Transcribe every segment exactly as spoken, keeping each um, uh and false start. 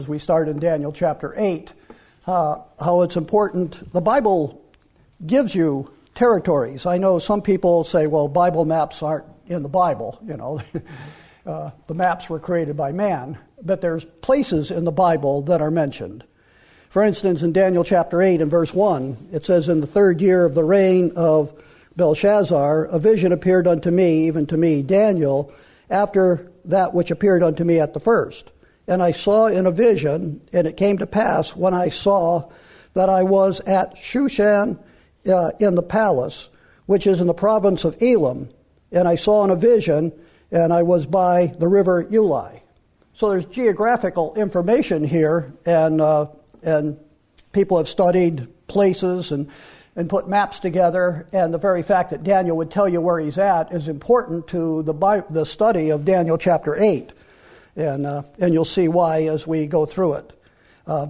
as we start in Daniel chapter eight, uh, how it's important. The Bible gives you territories. I know some people say, well, Bible maps aren't in the Bible, you know. uh, the maps were created by man. But there's places in the Bible that are mentioned. For instance, in Daniel chapter eight and verse one, it says, in the third year of the reign of Belshazzar, a vision appeared unto me, even to me, Daniel, after that which appeared unto me at the first. And I saw in a vision, and it came to pass when I saw that I was at Shushan uh, in the palace, which is in the province of Elam. And I saw in a vision, and I was by the river Ulai. So there's geographical information here, and uh, and people have studied places and, and put maps together, and the very fact that Daniel would tell you where he's at is important to the Bible, the study of Daniel chapter eight, and uh, and you'll see why as we go through it. Uh,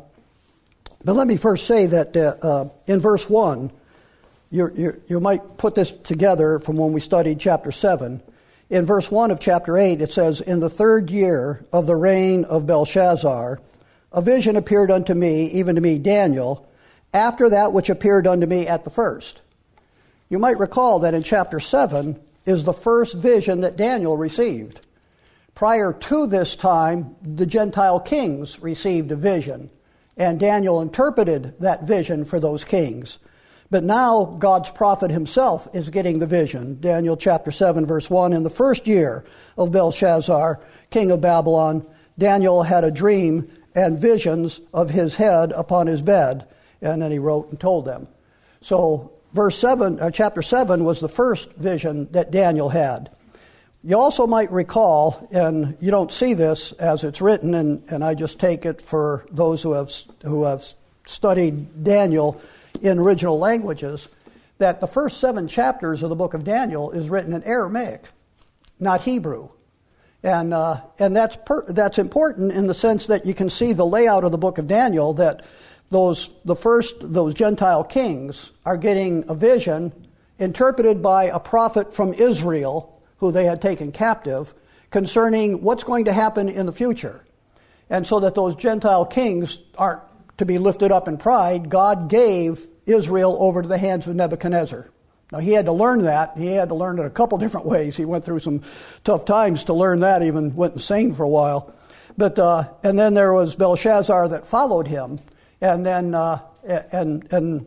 but let me first say that uh, uh, in verse one, you you you might put this together from when we studied chapter seven. In verse one of chapter eight, it says, in the third year of the reign of Belshazzar, a vision appeared unto me, even to me, Daniel, after that which appeared unto me at the first. You might recall that in chapter seven is the first vision that Daniel received. Prior to this time, the Gentile kings received a vision, and Daniel interpreted that vision for those kings. But now God's prophet himself is getting the vision. Daniel chapter seven, verse one, in the first year of Belshazzar, king of Babylon, Daniel had a dream and visions of his head upon his bed. And then he wrote and told them. So verse seven, uh, chapter seven was the first vision that Daniel had. You also might recall, and you don't see this as it's written, and, and I just take it for those who have who have studied Daniel in original languages, that the first seven chapters of the book of Daniel is written in Aramaic, not Hebrew. And uh, and that's per, that's important in the sense that you can see the layout of the book of Daniel, that those the first those Gentile kings are getting a vision interpreted by a prophet from Israel who they had taken captive concerning what's going to happen in the future. And so that those Gentile kings aren't to be lifted up in pride, God gave Israel over to the hands of Nebuchadnezzar. Now, he had to learn that. He had to learn it a couple different ways. He went through some tough times to learn that, even went insane for a while. But uh, and then there was Belshazzar that followed him, and then uh, and and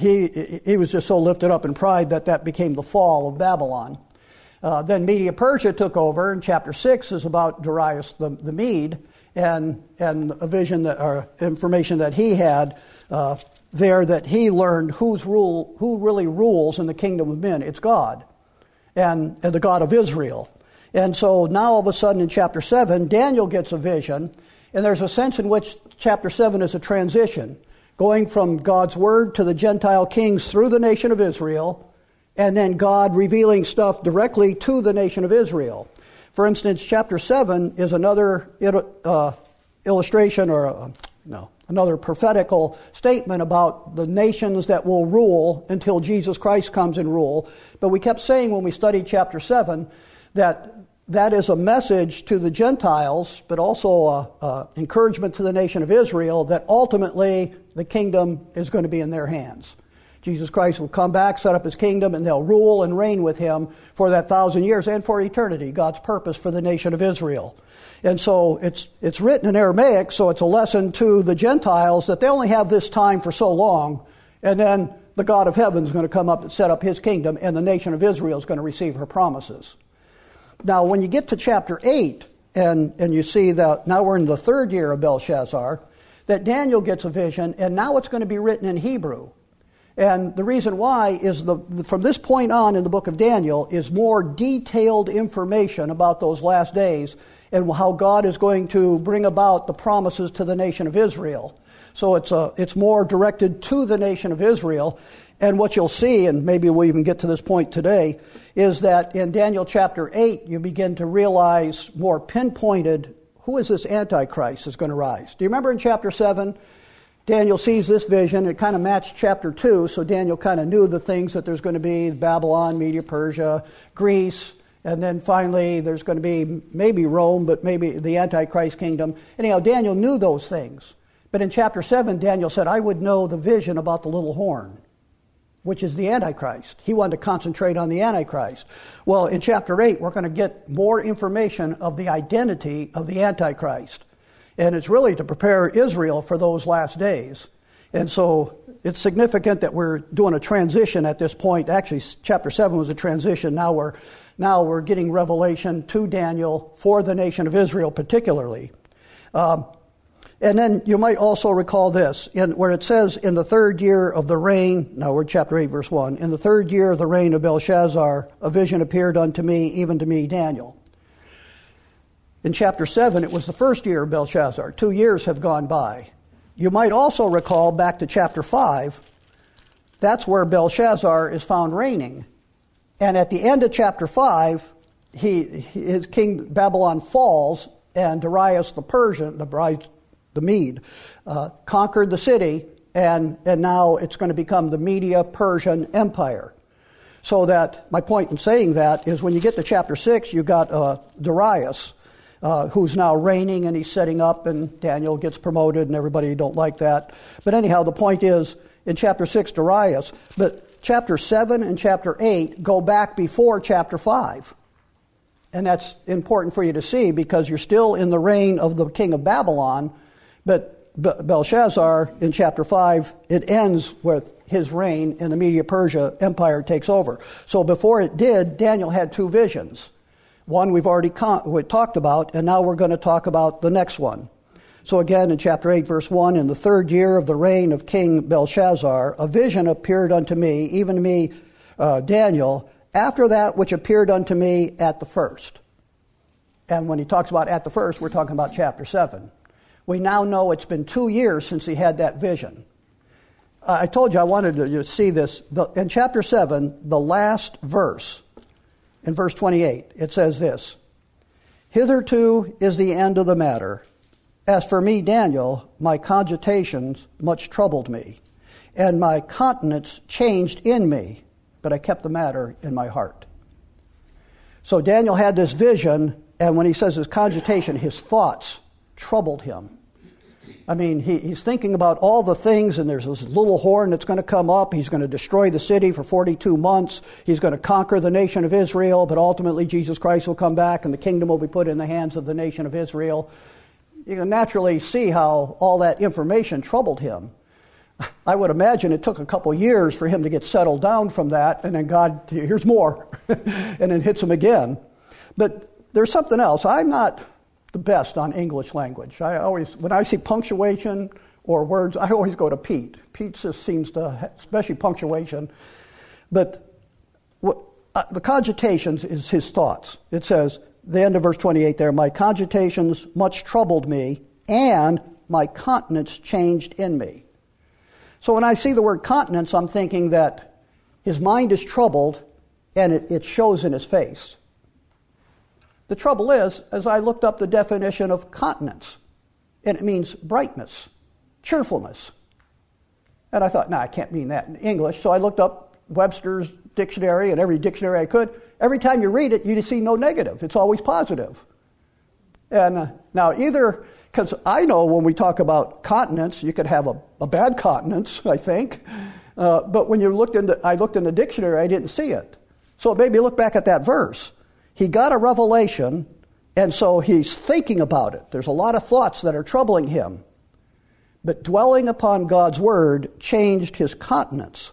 he he was just so lifted up in pride that that became the fall of Babylon. Uh, then Media Persia took over, and chapter six is about Darius the, the Mede, and and a vision that or information that he had uh, there that he learned who's rule who really rules in the kingdom of men. It's God, and, and the God of Israel. And so now all of a sudden in chapter seven, Daniel gets a vision, and there's a sense in which chapter seven is a transition, going from God's word to the Gentile kings through the nation of Israel, and then God revealing stuff directly to the nation of Israel. For instance, chapter seven is another uh, illustration or, uh, no, another prophetical statement about the nations that will rule until Jesus Christ comes and rule. But we kept saying when we studied chapter seven that that is a message to the Gentiles, but also a, a encouragement to the nation of Israel that ultimately the kingdom is going to be in their hands. Jesus Christ will come back, set up his kingdom, and they'll rule and reign with him for that thousand years and for eternity, God's purpose for the nation of Israel. And so it's it's written in Aramaic, so it's a lesson to the Gentiles that they only have this time for so long, and then the God of heaven is going to come up and set up his kingdom, and the nation of Israel is going to receive her promises. Now, when you get to chapter eight, and, and you see that now we're in the third year of Belshazzar, that Daniel gets a vision, and now it's going to be written in Hebrew. And the reason why is the from this point on in the book of Daniel is more detailed information about those last days and how God is going to bring about the promises to the nation of Israel. So it's a, it's more directed to the nation of Israel. And what you'll see, and maybe we'll even get to this point today, is that in Daniel chapter eight, you begin to realize more pinpointed who is this Antichrist that's going to rise. Do you remember in chapter seven? Daniel sees this vision. It kind of matched chapter two, so Daniel kind of knew the things that there's going to be, Babylon, Media Persia, Greece, And then finally, there's going to be maybe Rome, but maybe the Antichrist kingdom. Anyhow, Daniel knew those things. But in chapter seven, Daniel said, I would know the vision about the little horn, which is the Antichrist. He wanted to concentrate on the Antichrist. Well, in chapter eight, we're going to get more information of the identity of the Antichrist. And it's really to prepare Israel for those last days. And so it's significant that we're doing a transition at this point. Actually, chapter seven was a transition. Now we're now we're getting revelation to Daniel for the nation of Israel particularly. Um, and then you might also recall this, in, where it says, in the third year of the reign, now we're chapter eight, verse one, in the third year of the reign of Belshazzar, a vision appeared unto me, even to me, Daniel. In chapter seven, it was the first year of Belshazzar. Two years have gone by. You might also recall back to chapter five, that's where Belshazzar is found reigning. And at the end of chapter five, he, his king Babylon falls, and Darius the Persian, the, the Mede, uh, conquered the city, and, and now it's going to become the Media-Persian Empire. So that, my point in saying that is when you get to chapter six, you got uh, Darius, Uh, who's now reigning, and he's setting up, and Daniel gets promoted, and everybody don't like that. But anyhow, the point is, in chapter six, Darius, but chapter seven and chapter eight go back before chapter five. And that's important for you to see, because you're still in the reign of the king of Babylon, but Belshazzar, in chapter five, it ends with his reign, and the Media-Persia Empire takes over. So before it did, Daniel had two visions. One we've already con- we talked about, and now we're going to talk about the next one. So again, in chapter eight, verse one, in the third year of the reign of King Belshazzar, a vision appeared unto me, even to me, uh, Daniel, after that which appeared unto me at the first. And when he talks about at the first, we're talking about chapter seven. We now know it's been two years since he had that vision. Uh, I told you I wanted to see this. The, in chapter seven, the last verse, in verse twenty-eight, it says this, hitherto is the end of the matter. As for me, Daniel, my cogitations much troubled me, and my countenance changed in me, but I kept the matter in my heart. So Daniel had this vision, and when he says his cogitation, his thoughts troubled him. I mean, he, he's thinking about all the things, and there's this little horn that's going to come up. He's going to destroy the city for forty-two months. He's going to conquer the nation of Israel, but ultimately Jesus Christ will come back, and the kingdom will be put in the hands of the nation of Israel. You can naturally see how all that information troubled him. I would imagine it took a couple years for him to get settled down from that, and then God, here's more, and then hits him again. But there's something else. I'm not the best on English language. I always, when I see punctuation or words, I always go to Pete. Pete just seems to, especially punctuation. But what, uh, the cogitations is his thoughts. It says, the end of verse twenty-eight there, my cogitations much troubled me, and my countenance changed in me. So when I see the word countenance, I'm thinking that his mind is troubled, and it, it shows in his face. The trouble is, as I looked up the definition of countenance, and it means brightness, cheerfulness. And I thought, no, nah, I can't mean that in English. So I looked up Webster's dictionary, and every dictionary I could. Every time you read it, you see no negative. It's always positive. And uh, now either, because I know when we talk about countenance, you could have a, a bad countenance, I think. Uh, but when you looked into, I looked in the dictionary, I didn't see it. So it made me look back at that verse. He got a revelation, and so he's thinking about it. There's a lot of thoughts that are troubling him. But dwelling upon God's word changed his countenance.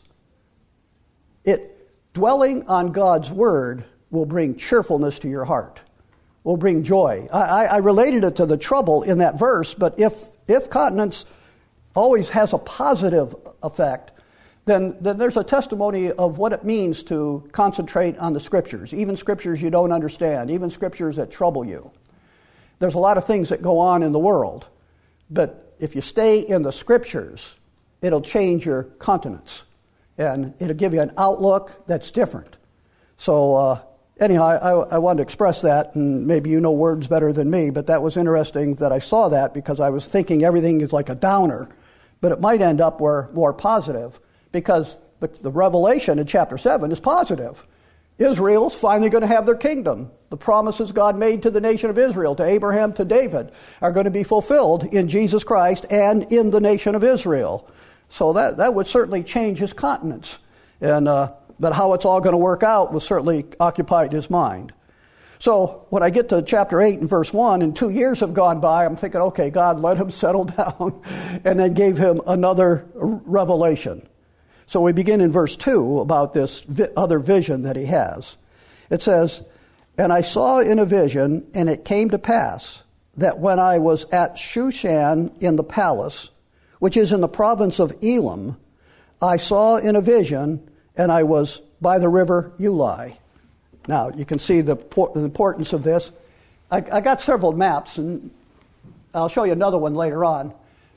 It dwelling on God's word will bring cheerfulness to your heart, will bring joy. I, I related it to the trouble in that verse, but if if countenance always has a positive effect, Then, then there's a testimony of what it means to concentrate on the Scriptures, even Scriptures you don't understand, even Scriptures that trouble you. There's a lot of things that go on in the world, but if you stay in the Scriptures, it'll change your countenance, and it'll give you an outlook that's different. So uh, anyhow, I, I wanted to express that, and maybe you know words better than me, but that was interesting that I saw that, because I was thinking everything is like a downer, but it might end up where more positive. Because the, the revelation in chapter seven is positive. Israel's finally going to have their kingdom. The promises God made to the nation of Israel, to Abraham, to David, are going to be fulfilled in Jesus Christ and in the nation of Israel. So that, that would certainly change his countenance. And uh, but how it's all going to work out was certainly occupied his mind. So when I get to chapter eight and verse one, and two years have gone by, I'm thinking, okay, God let him settle down and then gave him another revelation. So we begin in verse two about this vi- other vision that he has. It says, "And I saw in a vision, and it came to pass, that when I was at Shushan in the palace, which is in the province of Elam, I saw in a vision, and I was by the river Ulai." Now, you can see the, the importance of this. I, I got several maps, and I'll show you another one later on.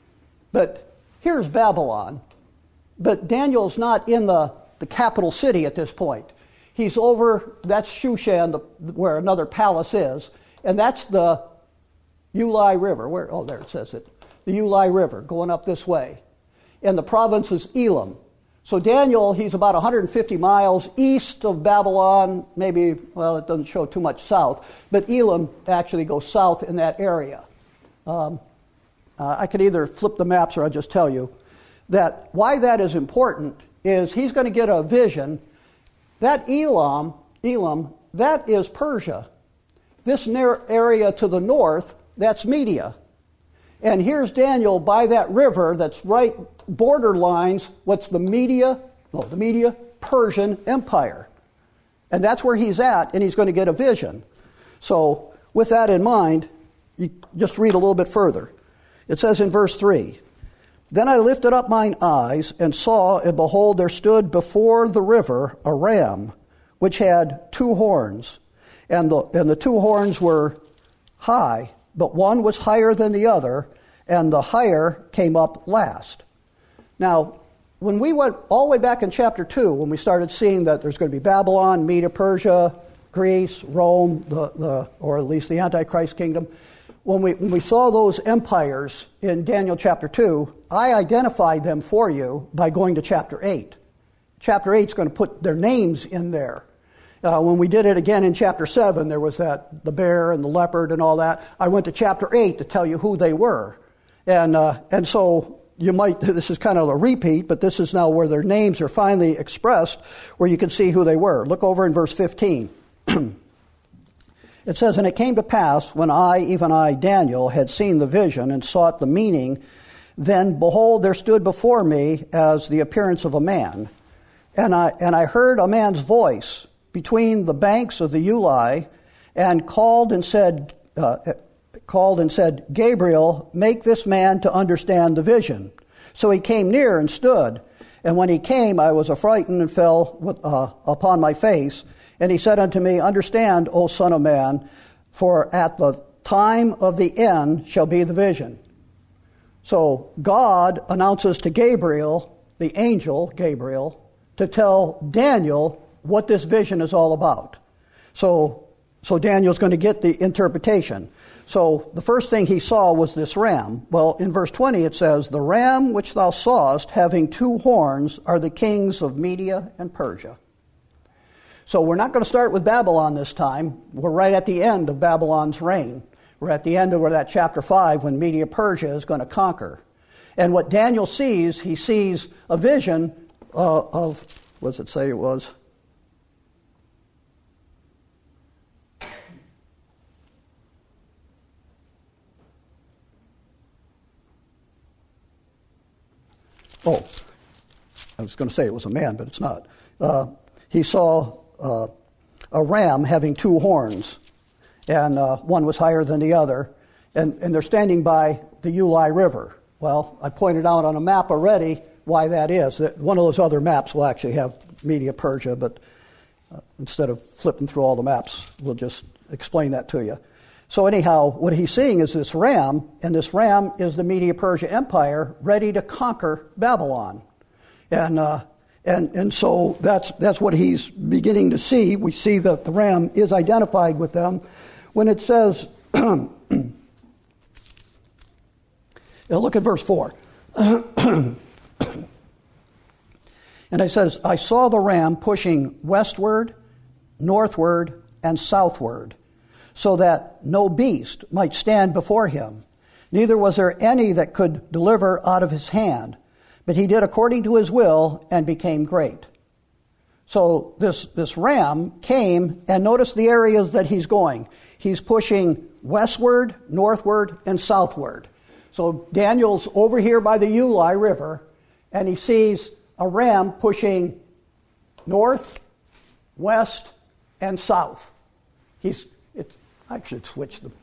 But here's Babylon. But Daniel's not in the, the capital city at this point. He's over, that's Shushan, the, where another palace is, and that's the Ulai River. Where? Oh, there it says it. The Ulai River, going up this way. And the province is Elam. So Daniel, he's about one hundred fifty miles east of Babylon, maybe, well, it doesn't show too much south, but Elam actually goes south in that area. Um, uh, I could either flip the maps or I'll just tell you that why that is important is he's going to get a vision. That Elam, Elam, that is Persia. This area to the north, that's Media. And here's Daniel by that river that's right borderlines what's the Media, no, the Media Persian Empire. And that's where he's at, and he's going to get a vision. So with that in mind, you just read a little bit further. It says in verse three, "Then I lifted up mine eyes and saw, and behold, there stood before the river a ram, which had two horns. And the, and the two horns were high, but one was higher than the other, and the higher came up last." Now, when we went all the way back in chapter two, when we started seeing that there's going to be Babylon, Media, Persia, Greece, Rome, the, the or at least the Antichrist kingdom, when we, when we saw those empires in Daniel chapter two, I identified them for you by going to chapter eight. Chapter eight is going to put their names in there. Uh, when we did it again in chapter seven, there was that the bear and the leopard and all that. I went to chapter eight to tell you who they were. And uh, and so you might, this is kind of a repeat, but this is now where their names are finally expressed, where you can see who they were. Look over in verse fifteen. It says, "And it came to pass, when I, even I, Daniel, had seen the vision and sought the meaning, then behold, there stood before me as the appearance of a man. And I and I heard a man's voice between the banks of the Ulai, and called and said, uh, called and said, Gabriel, make this man to understand the vision. So he came near and stood. And when he came, I was affrighted and fell with, uh, upon my face. And he said unto me, Understand, O son of man, for at the time of the end shall be the vision." So God announces to Gabriel, the angel Gabriel, to tell Daniel what this vision is all about. So, so Daniel's going to get the interpretation. So the first thing he saw was this ram. Well, in verse twenty it says, "The ram which thou sawest, having two horns, are the kings of Media and Persia." So we're not going to start with Babylon this time. We're right at the end of Babylon's reign. We're at the end of that chapter five when Media Persia is going to conquer. And what Daniel sees, he sees a vision uh, of, what does it say it was? Oh, I was going to say it was a man, but it's not. Uh, he saw uh, a ram having two horns, and uh, one was higher than the other, and, and they're standing by the Ulai River. Well, I pointed out on a map already why that is. One of those other maps will actually have Media Persia, but uh, instead of flipping through all the maps, we'll just explain that to you. So anyhow, what he's seeing is this ram, and this ram is the Media Persia Empire ready to conquer Babylon. And uh, and and so that's that's what he's beginning to see. We see that the ram is identified with them. When it says, now look at verse four. And it says, "I saw the ram pushing westward northward, and southward, so that no beast might stand before him. Neither was there any that could deliver out of his hand, but he did according to his will and became great. So this, this ram came, and notice the areas that he's going. He's pushing westward, northward, and southward. So Daniel's over here by the Uli River, and he sees a ram pushing north, west, and south. He's, it's, I should switch the...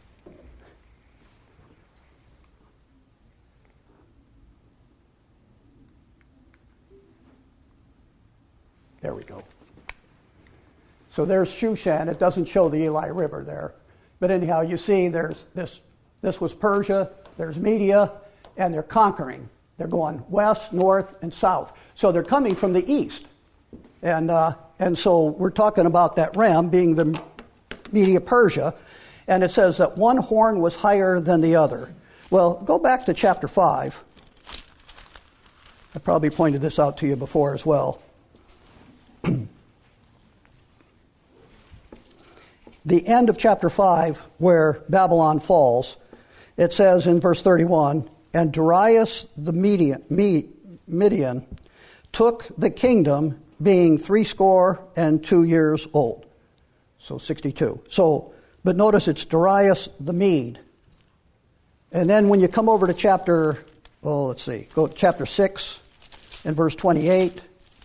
There we go. So there's Shushan. It doesn't show the Eli River there. But anyhow, you see there's this, this was Persia, there's Media, and they're conquering. They're going west, north, and south. So they're coming from the east. And uh, and so we're talking about that ram being the Media Persia. And it says that one horn was higher than the other. Well, go back to chapter five. I probably pointed this out to you before as well. The end of chapter five, where Babylon falls, it says in verse thirty-one, and Darius the Median, Median took the kingdom, being threescore and two years old. So sixty-two. So, but notice it's Darius the Mede. And then when you come over to chapter, oh, let's see, go to chapter six and verse twenty-eight.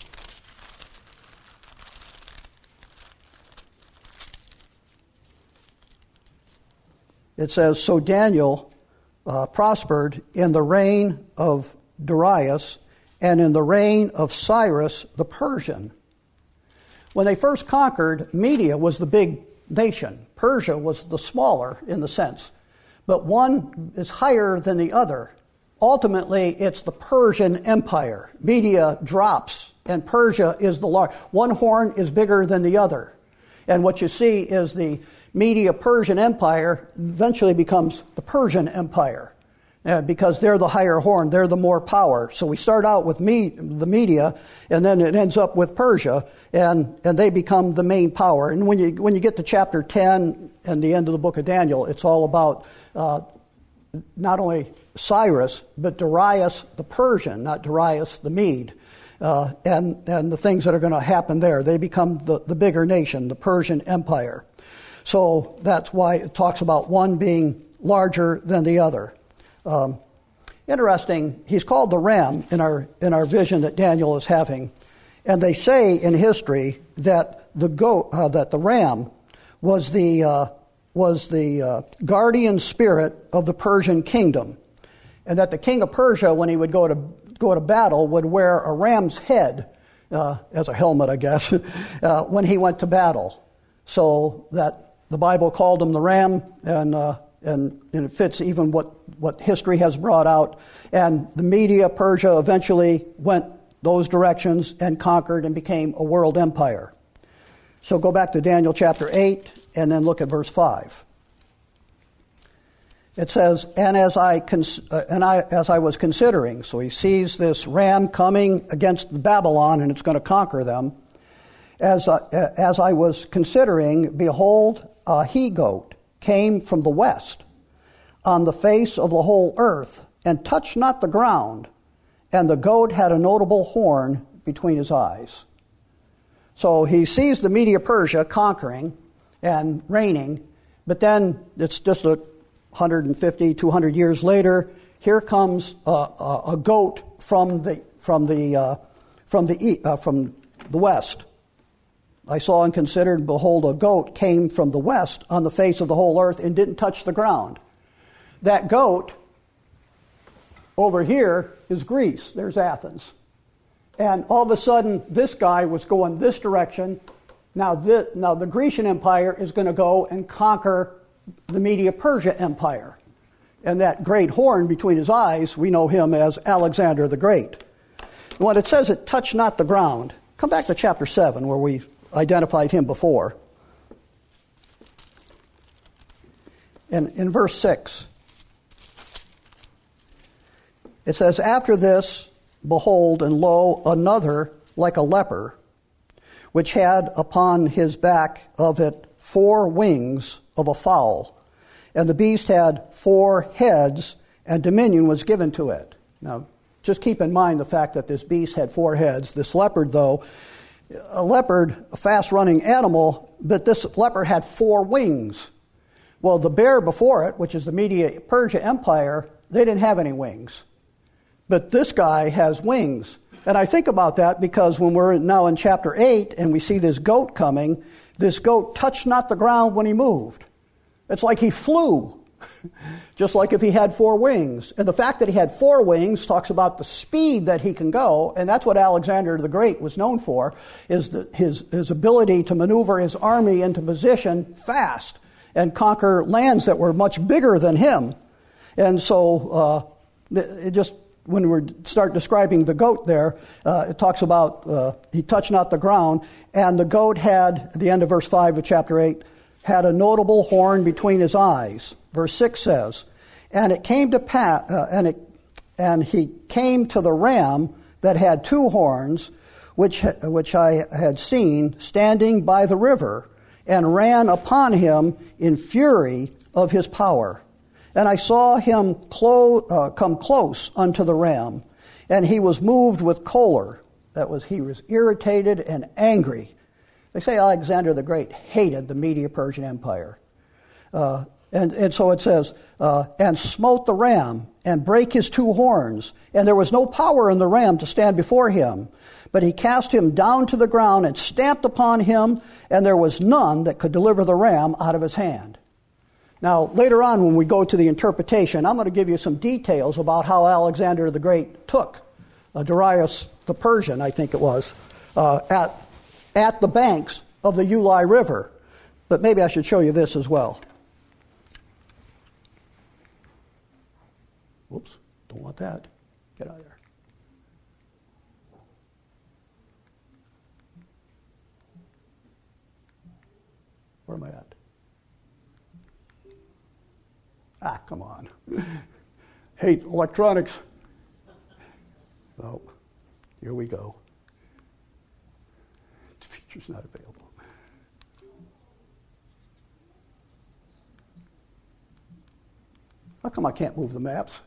It says, so Daniel uh, prospered in the reign of Darius and in the reign of Cyrus the Persian. When they first conquered, Media was the big nation. Persia was the smaller in the sense. But one is higher than the other. Ultimately, it's the Persian Empire. Media drops, and Persia is the large. One horn is bigger than the other. And what you see is the Media-Persian Empire eventually becomes the Persian Empire uh, because they're the higher horn, they're the more power. So we start out with me, the Media, and then it ends up with Persia, and, and they become the main power. And when you when you get to chapter ten and the end of the book of Daniel, it's all about uh, not only Cyrus, but Darius the Persian, not Darius the Mede. Uh, and, and the things that are going to happen there. They become the, the bigger nation, the Persian Empire. So that's why it talks about one being larger than the other. Um, interesting, he's called the ram in our in our vision that Daniel is having. And they say in history that the goat, uh, that the ram was the uh, was the uh, guardian spirit of the Persian kingdom, and that the king of Persia, when he would go to go to battle, would wear a ram's head uh, as a helmet, I guess, uh, when he went to battle. So that the Bible called him the ram, and uh, and, and it fits even what, what history has brought out. And the Media, Persia eventually went those directions and conquered and became a world empire. So go back to Daniel chapter eight and then look at verse five. It says, and as I cons- uh, and I as I was considering, so he sees this ram coming against Babylon and it's going to conquer them. As I, as I was considering, behold, a he-goat came from the west on the face of the whole earth and touched not the ground, and the goat had a notable horn between his eyes. So he sees the Media Persia conquering and reigning, but then it's just a one hundred fifty, two hundred years later, here comes a, a, a goat from the from the uh, from the uh, from the west. I saw and considered, behold, a goat came from the west on the face of the whole earth and didn't touch the ground. That goat over here is Greece. There's Athens. And all of a sudden, this guy was going this direction. Now, this, now the Grecian Empire is going to go and conquer the Media-Persia Empire. And that great horn between his eyes, we know him as Alexander the Great. When it says it touched not the ground, come back to chapter seven where we identified him before. In, in verse six, it says, after this, behold, and lo, another like a leper, which had upon his back of it four wings of a fowl. And the beast had four heads, and dominion was given to it. Now, just keep in mind the fact that this beast had four heads. This leopard, though, a leopard, a fast-running animal, but this leopard had four wings. Well, the bear before it, which is the Media-Persia Empire, they didn't have any wings. But this guy has wings. And I think about that because when we're now in chapter eight and we see this goat coming, this goat touched not the ground when he moved. It's like he flew, just like if he had four wings. And the fact that he had four wings talks about the speed that he can go, and that's what Alexander the Great was known for, is the, his, his ability to maneuver his army into position fast and conquer lands that were much bigger than him. And so uh, it just, when we start describing the goat there, uh, it talks about uh, he touched not the ground, and the goat had, at the end of verse five of chapter eight, had a notable horn between his eyes. Verse six says, and it came to pass, uh, and it, and he came to the ram that had two horns, which which I had seen standing by the river, and ran upon him in fury of his power. And I saw him clo- uh, come close unto the ram, and he was moved with choler. That was, he was irritated and angry. They say Alexander the Great hated the Media-Persian Empire. Uh, and, and so it says, uh, and smote the ram, and brake his two horns, and there was no power in the ram to stand before him. But he cast him down to the ground and stamped upon him, and there was none that could deliver the ram out of his hand. Now, later on when we go to the interpretation, I'm going to give you some details about how Alexander the Great took uh, Darius the Persian, I think it was, uh, at at the banks of the Ulai River. But maybe I should show you this as well. Whoops, don't want that. Get out of there. Where am I at? Ah, come on. Hate electronics. Oh, here we go. The feature's not available. How come I can't move the maps?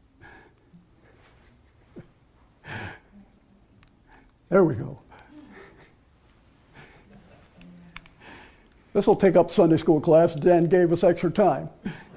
There we go. This will take up Sunday school class. Dan gave us extra time.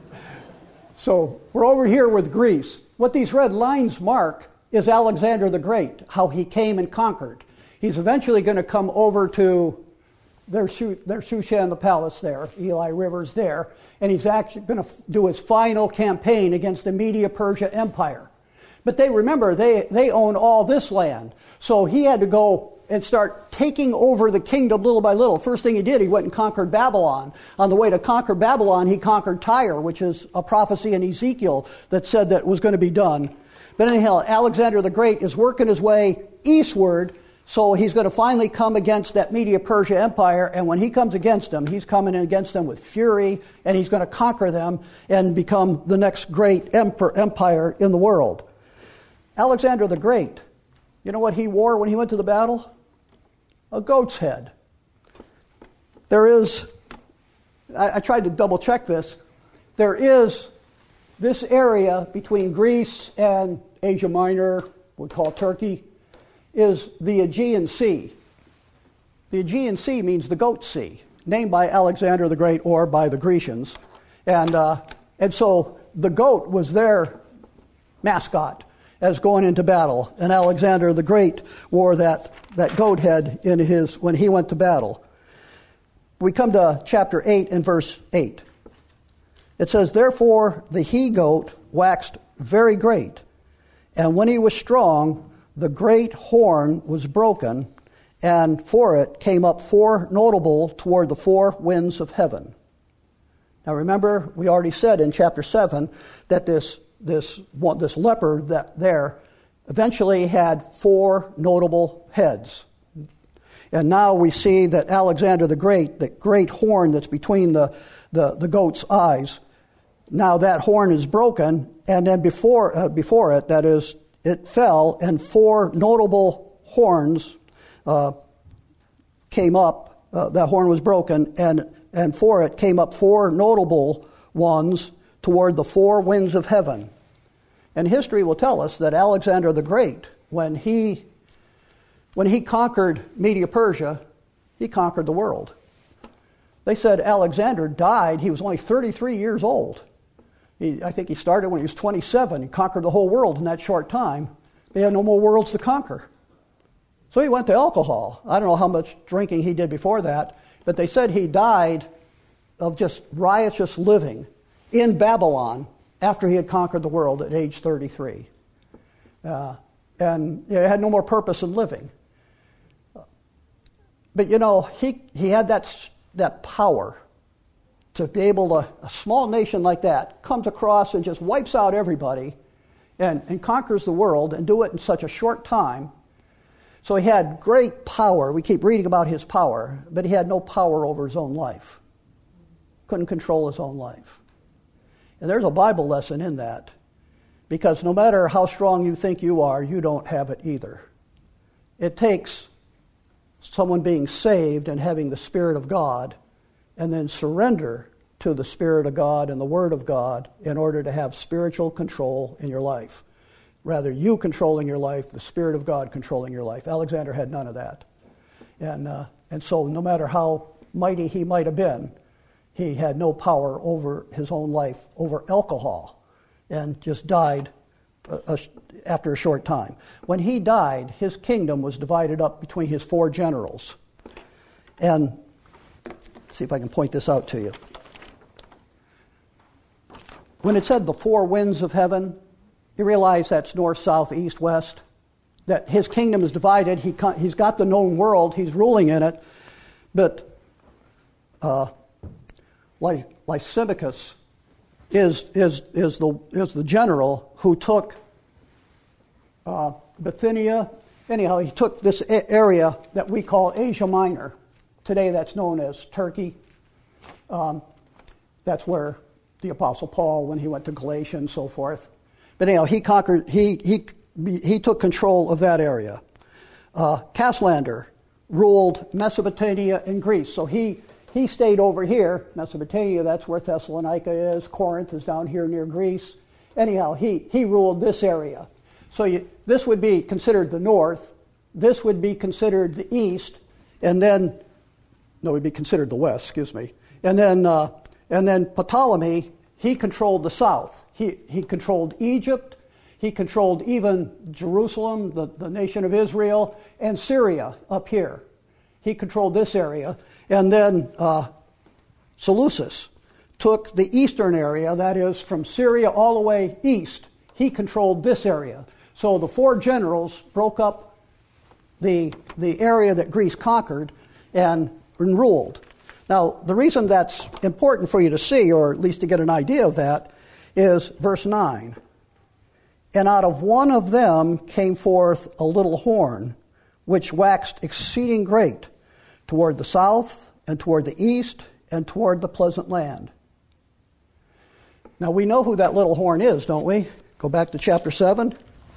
So we're over here with Greece. What these red lines mark is Alexander the Great, how he came and conquered. He's eventually going to come over to their, their Shushan, the palace there, Eli River's there, and he's actually going to do his final campaign against the Media-Persia Empire. But they remember, they, they own all this land. So he had to go and start taking over the kingdom little by little. First thing he did, he went and conquered Babylon. On the way to conquer Babylon, he conquered Tyre, which is a prophecy in Ezekiel that said that was going to be done. But anyhow, Alexander the Great is working his way eastward, so he's going to finally come against that Media-Persia Empire, and when he comes against them, he's coming in against them with fury, and he's going to conquer them and become the next great empire in the world. Alexander the Great, you know what he wore when he went to the battle? A goat's head. There is, I, I tried to double check this, there is this area between Greece and Asia Minor, we call Turkey, is the Aegean Sea. The Aegean Sea means the Goat Sea, named by Alexander the Great or by the Grecians. And, uh, and so the goat was their mascot as going into battle. And Alexander the Great wore that, that goat head in his, when he went to battle. We come to chapter eight and verse eight. It says, therefore the he-goat waxed very great, and when he was strong, the great horn was broken, and for it came up four notable toward the four winds of heaven. Now remember, we already said in chapter seven that this this one, this leopard that there eventually had four notable heads. And now we see that Alexander the Great, that great horn that's between the, the, the goat's eyes, now that horn is broken, and then before uh, before it, that is, it fell, and four notable horns uh, came up, uh, that horn was broken, and, and for it came up four notable ones toward the four winds of heaven. And history will tell us that Alexander the Great, when he, when he conquered Media-Persia, he conquered the world. They said Alexander died, he was only thirty-three years old. He, I think he started when he was twenty-seven. He conquered the whole world in that short time. He had no more worlds to conquer. So he went to alcohol. I don't know how much drinking he did before that, but they said he died of just riotous living in Babylon after he had conquered the world at age thirty-three. Uh, and you know, had no more purpose in living. But you know, he, he had that, that power to be able to, a small nation like that comes across and just wipes out everybody and, and conquers the world and do it in such a short time. So he had great power. We keep reading about his power, but he had no power over his own life. Couldn't control his own life. And there's a Bible lesson in that, because no matter how strong you think you are, you don't have it either. It takes someone being saved and having the Spirit of God, and then surrender to the Spirit of God and the Word of God in order to have spiritual control in your life. Rather, you controlling your life, the Spirit of God controlling your life. Alexander had none of that. And, uh, and so no matter how mighty he might have been, he had no power over his own life, over alcohol, and just died a, a, after a short time. When he died, his kingdom was divided up between his four generals. And see if I can point this out to you. When it said the four winds of heaven, you realize that's north, south, east, west. That his kingdom is divided. He he's got the known world. He's ruling in it. But uh, Lysimachus is is is the is the general who took uh, Bithynia. Anyhow, he took this area that we call Asia Minor. Today, that's known as Turkey. Um, that's where the Apostle Paul, when he went to Galatia and so forth. But anyhow, he conquered. He he he took control of that area. Uh, Caslander ruled Mesopotamia and Greece. So he he stayed over here, Mesopotamia. That's where Thessalonica is. Corinth is down here near Greece. Anyhow, he he ruled this area. So you, this would be considered the north. This would be considered the east, and then no, it would be considered the west. Excuse me. And then uh, and then Ptolemy, he controlled the south. He he controlled Egypt. He controlled even Jerusalem, the, the nation of Israel, and Syria up here. He controlled this area. And then uh, Seleucus took the eastern area, that is from Syria all the way east. He controlled this area. So the four generals broke up the, the area that Greece conquered and, and ruled. Now, the reason that's important for you to see, or at least to get an idea of that, is verse nine. And out of one of them came forth a little horn, which waxed exceeding great, toward the south, and toward the east, and toward the pleasant land. Now we know who that little horn is, don't we? Go back to chapter seven.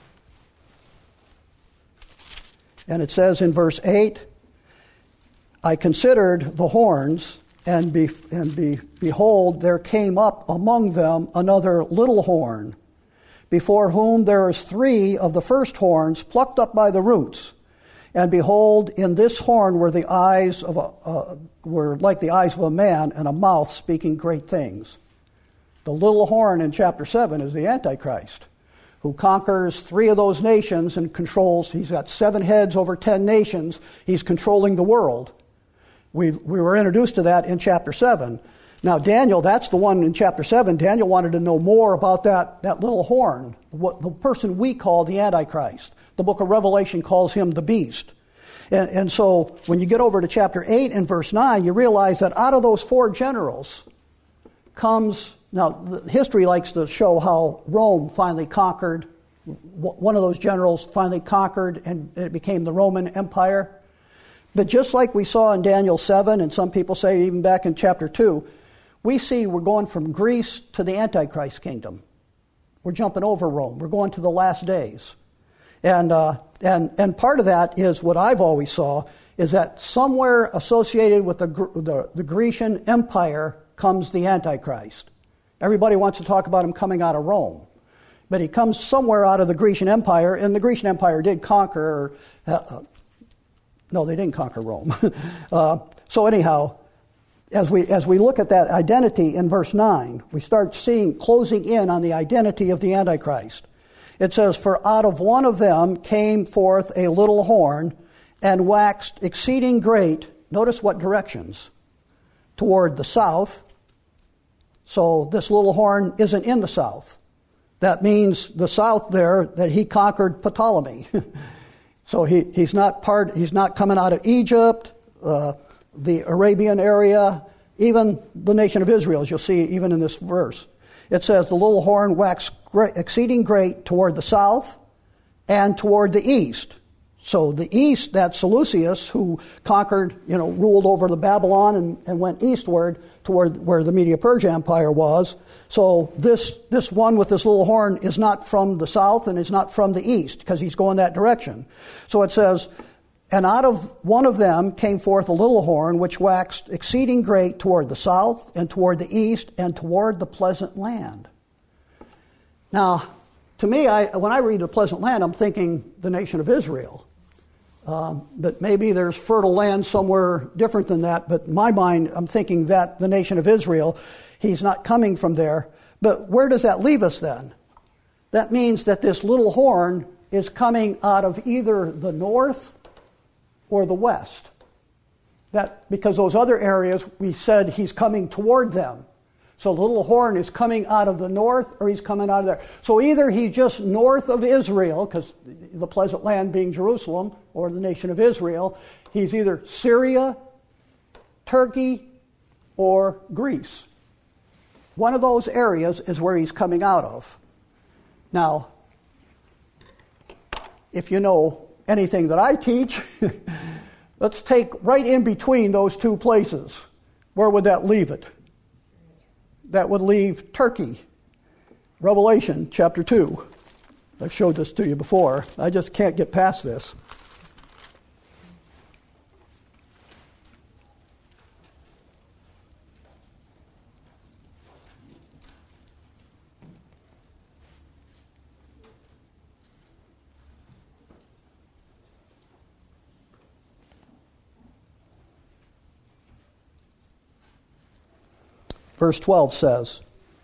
And it says in verse eight, I considered the horns, and, be, and be, behold, there came up among them another little horn, before whom there is three of the first horns plucked up by the roots. And behold, in this horn were the eyes of a, uh, were like the eyes of a man, and a mouth speaking great things. The little horn in chapter seven is the Antichrist, who conquers three of those nations and controls. He's got seven heads over ten nations. He's controlling the world. We we were introduced to that in chapter seven. Now, Daniel, that's the one in chapter seven. Daniel wanted to know more about that, that little horn, what the person we call the Antichrist. The book of Revelation calls him the beast. And, and so when you get over to chapter eight and verse nine, you realize that out of those four generals comes, now history likes to show how Rome finally conquered, one of those generals finally conquered, and it became the Roman Empire. But just like we saw in Daniel seven, and some people say even back in chapter two, we see we're going from Greece to the Antichrist kingdom. We're jumping over Rome. We're going to the last days. And uh, and and part of that is what I've always saw, is that somewhere associated with the, the, the Grecian Empire comes the Antichrist. Everybody wants to talk about him coming out of Rome. But he comes somewhere out of the Grecian Empire, and the Grecian Empire did conquer, uh, no, they didn't conquer Rome. uh, so anyhow, as we as we look at that identity in verse nine, we start seeing, closing in on the identity of the Antichrist. It says, "For out of one of them came forth a little horn, and waxed exceeding great," notice what directions, "toward the south." So this little horn isn't in the south. That means the south there, that he conquered Ptolemy. So he, he's not part. He's not coming out of Egypt, uh, the Arabian area, even the nation of Israel, as you'll see even in this verse. It says, "The little horn waxed great, exceeding great toward the south and toward the east." So the east, that's Seleucus, who conquered, you know, ruled over the Babylon and, and went eastward toward where the Media-Persia Empire was. So this this one with this little horn is not from the south and is not from the east, because he's going that direction. So it says, "And out of one of them came forth a little horn, which waxed exceeding great toward the south and toward the east and toward the pleasant land." Now, to me, I, when I read the pleasant land, I'm thinking the nation of Israel. Um, but maybe there's fertile land somewhere different than that. But in my mind, I'm thinking that the nation of Israel, he's not coming from there. But where does that leave us then? That means that this little horn is coming out of either the north or the west. That because those other areas, we said he's coming toward them. So the little horn is coming out of the north, or he's coming out of there. So either he's just north of Israel, because the pleasant land being Jerusalem, or the nation of Israel, he's either Syria, Turkey, or Greece. One of those areas is where he's coming out of. Now, if you know anything that I teach, let's take right in between those two places. Where would that leave it? That would leave Turkey. Revelation chapter two. I've showed this to you before. I just can't get past this. Verse twelve says,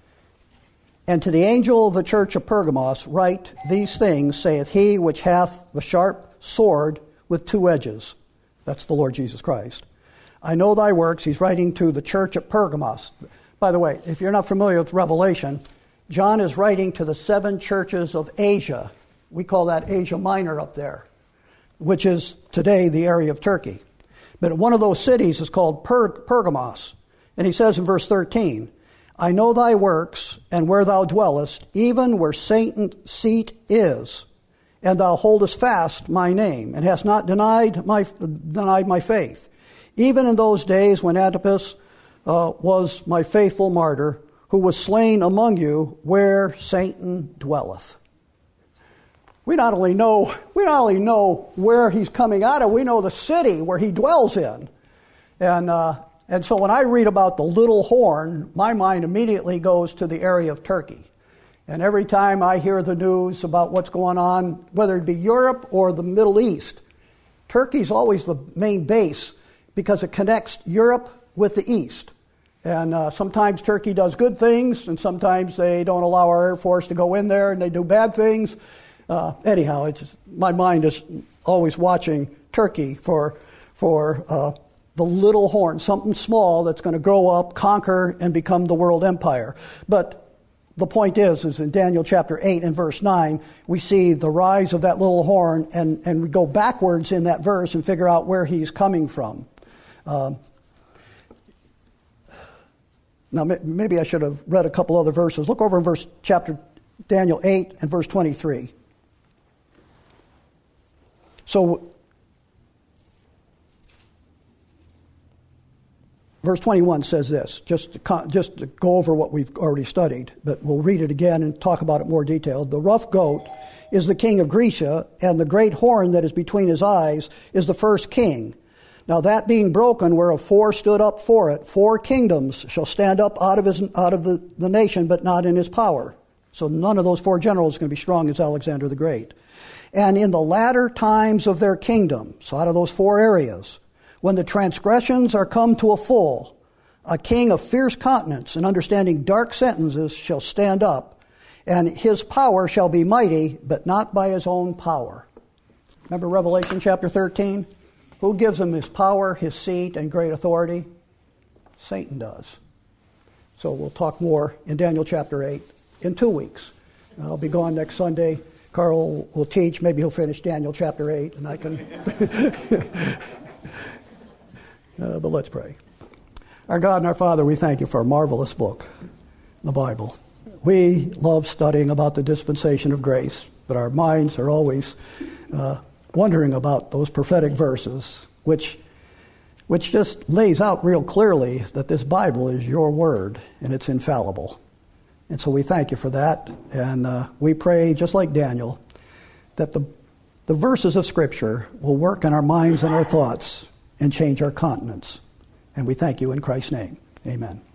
"And to the angel of the church of Pergamos write, These things saith he which hath the sharp sword with two edges." That's the Lord Jesus Christ. "I know thy works." He's writing to the church at Pergamos. By the way, if you're not familiar with Revelation, John is writing to the seven churches of Asia. We call that Asia Minor up there, which is today the area of Turkey. But one of those cities is called per- Pergamos. And he says in verse thirteen, "I know thy works, and where thou dwellest, even where Satan's seat is, and thou holdest fast my name, and hast not denied my denied my faith, even in those days when Antipas uh, was my faithful martyr, who was slain among you, where Satan dwelleth." We not only know we not only know where he's coming out of, we know the city where he dwells in, and. Uh, And so when I read about the little horn, my mind immediately goes to the area of Turkey. And every time I hear the news about what's going on, whether it be Europe or the Middle East, Turkey's always the main base because it connects Europe with the East. And uh, sometimes Turkey does good things, and sometimes they don't allow our Air Force to go in there, and they do bad things. Uh, anyhow, it's just, my mind is always watching Turkey for for. Uh, the little horn, something small that's going to grow up, conquer, and become the world empire. But the point is, is in Daniel chapter eight and verse nine, we see the rise of that little horn, and, and we go backwards in that verse and figure out where he's coming from. Um, now, maybe I should have read a couple other verses. Look over in verse chapter Daniel eight and verse twenty-three. So, verse twenty-one says this, just to, just to go over what we've already studied, but we'll read it again and talk about it more detailed. "The rough goat is the king of Grecia, and the great horn that is between his eyes is the first king. Now that being broken, whereof four stood up for it, four kingdoms shall stand up out of his out of the, the nation, but not in his power. So none of those four generals is going to be strong as Alexander the Great. And in the latter times of their kingdom, so out of those four areas, when the transgressions are come to a full, a king of fierce countenance and understanding dark sentences shall stand up, and his power shall be mighty, but not by his own power. Remember Revelation chapter thirteen? Who gives him his power, his seat, and great authority? Satan does. So we'll talk more in Daniel chapter eight in two weeks. I'll be gone next Sunday. Carl will teach. Maybe he'll finish Daniel chapter eight, and I can... uh, but let's pray. Our God and our Father, we thank you for a marvelous book, the Bible. We love studying about the dispensation of grace, but our minds are always uh, wondering about those prophetic verses, which which just lays out real clearly that this Bible is your word and it's infallible. And so we thank you for that, and uh, we pray, just like Daniel, that the the verses of Scripture will work in our minds and our thoughts and change our countenance. And we thank you in Christ's name. Amen.